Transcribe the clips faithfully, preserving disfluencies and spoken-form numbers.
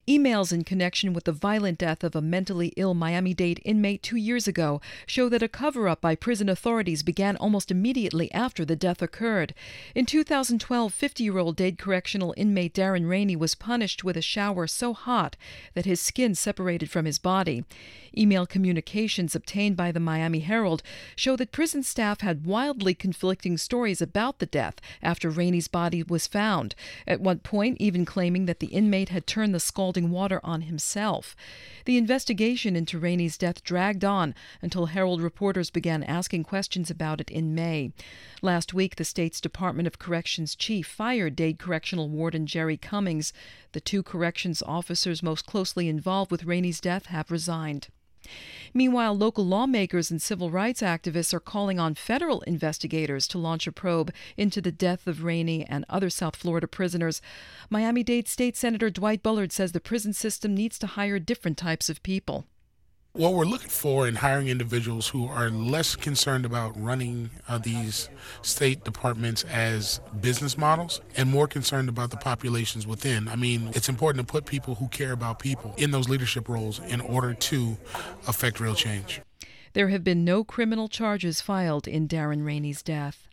Emails in connection with the violent death of a mentally ill Miami-Dade inmate two years ago show that a cover-up by prison authorities began almost immediately after the death occurred. In two thousand twelve, fifty-year-old Dade correctional inmate Darren Rainey was punished with a shower so hot that his skin separated from his body. Email communications obtained by the Miami Herald show that prison staff had wildly conflicting stories about the death after Rainey's body was found, at one point even claiming that the inmate had turned the scalding water on himself. The investigation into Rainey's death dragged on until Herald reporters began asking questions about it in May. Last week, the state's Department of Corrections chief fired Dade Correctional Warden Jerry Cummings. The two corrections officers most closely involved with Rainey's death have resigned. Meanwhile, local lawmakers and civil rights activists are calling on federal investigators to launch a probe into the death of Rainey and other South Florida prisoners. Miami-Dade State Senator Dwight Bullard says the prison system needs to hire different types of people. What we're looking for in hiring individuals who are less concerned about running uh, these state departments as business models and more concerned about the populations within. I mean, it's important to put people who care about people in those leadership roles in order to affect real change. There have been no criminal charges filed in Darren Rainey's death.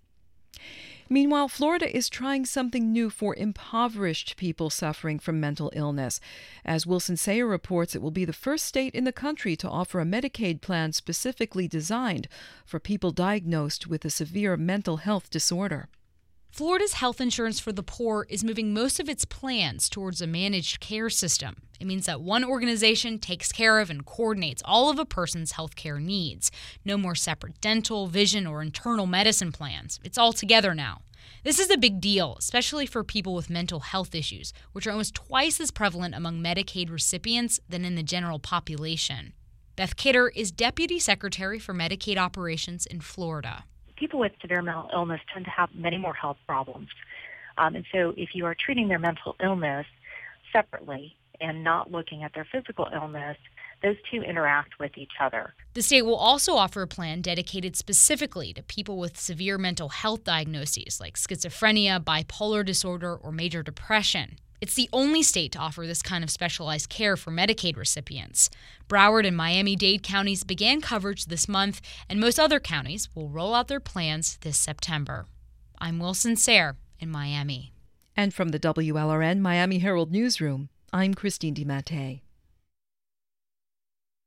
Meanwhile, Florida is trying something new for impoverished people suffering from mental illness. As Wilson Sayer reports, it will be the first state in the country to offer a Medicaid plan specifically designed for people diagnosed with a severe mental health disorder. Florida's health insurance for the poor is moving most of its plans towards a managed care system. It means that one organization takes care of and coordinates all of a person's health care needs. No more separate dental, vision, or internal medicine plans. It's all together now. This is a big deal, especially for people with mental health issues, which are almost twice as prevalent among Medicaid recipients than in the general population. Beth Kidder is Deputy Secretary for Medicaid Operations in Florida. People with severe mental illness tend to have many more health problems. Um, and so if you are treating their mental illness separately and not looking at their physical illness, those two interact with each other. The state will also offer a plan dedicated specifically to people with severe mental health diagnoses like schizophrenia, bipolar disorder, or major depression. It's the only state to offer this kind of specialized care for Medicaid recipients. Broward and Miami-Dade counties began coverage this month, and most other counties will roll out their plans this September. I'm Wilson Sayer in Miami. And from the W L R N Miami Herald Newsroom, I'm Christine DiMattei.